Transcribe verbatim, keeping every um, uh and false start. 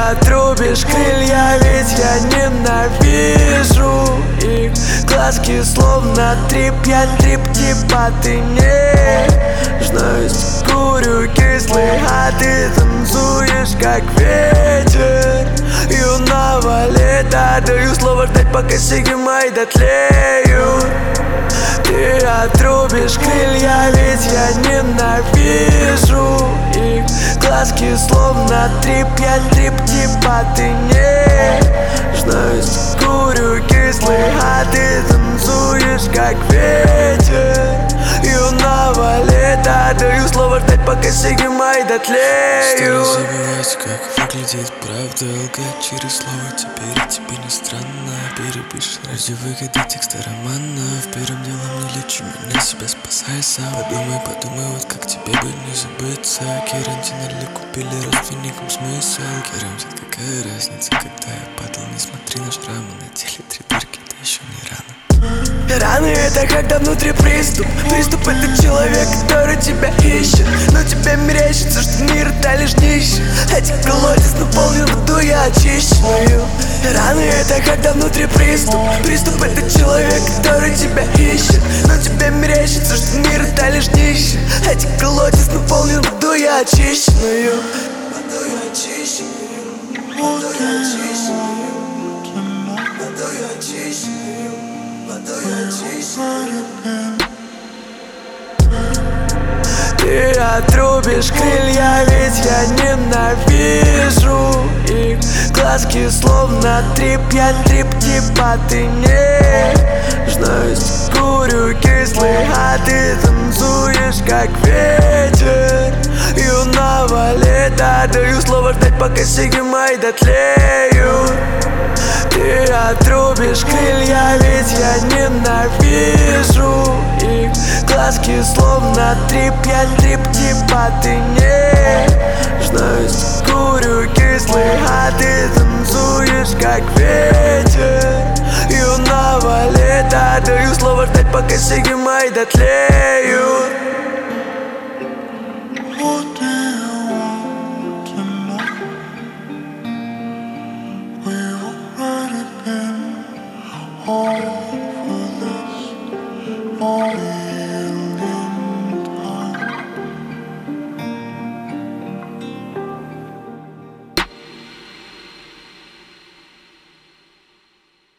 отрубишь крылья, ведь я ненавижу их. Глазки словно трип, я трип, типа ты нежность. Курю кислый, а ты танцуешь как ветер юного лета. Даю слово ждать, пока сиги мои дотлеют. Ты отрубишь крылья, ведь я ненавижу их. Глазки словно трип, я трип, типа ты нежность. Курю кислый, а ты танцуешь как ветер юного лета. Даю слово ждать, пока сиги мои дотлеют. Стали забывать, как выглядит правда. Лгать через слово теперь тебе не странно. Перепишешь ради выгоды текста романов. Первым делом не лечи меня, себя спасай сам. Подумай, подумай, вот как тебе бы не забыться. Керантин или купили родственникам смысл. Керам взять, какая разница, когда я падал. Не смотри на шрамы на теле, три дырки, это еще не рано. Раны — это когда внутри приступ. Приступ — это человек, который тебя ищет, но тебе мерещится, что мир — это лишь днище. Эти колодец наполнен водой, я очищаю. Раны — это когда внутри приступ. Приступ — это человек, который тебя ищет, но тебе мерещится, что мир — это лишь днище. Эти колодец наполнен водой, я очищаю. Водой я очищаю. Водой я очищаю. Водой я очищаю. Ты отрубишь крылья, ведь я ненавижу их. Глазки словно трип, я трип, типа ты нежность. Курю кислый, а ты танцуешь как ветер юного лета. Даю слово ждать, пока сиги мои дотлеют. Ты отрубишь крылья, ведь я ненавижу их. Глазки словно трип, я трип, типа ты нежность. Курю кислый, а ты танцуешь как ветер юного лета. Даю слово ждать, пока сиги мои дотлеют. All for this, all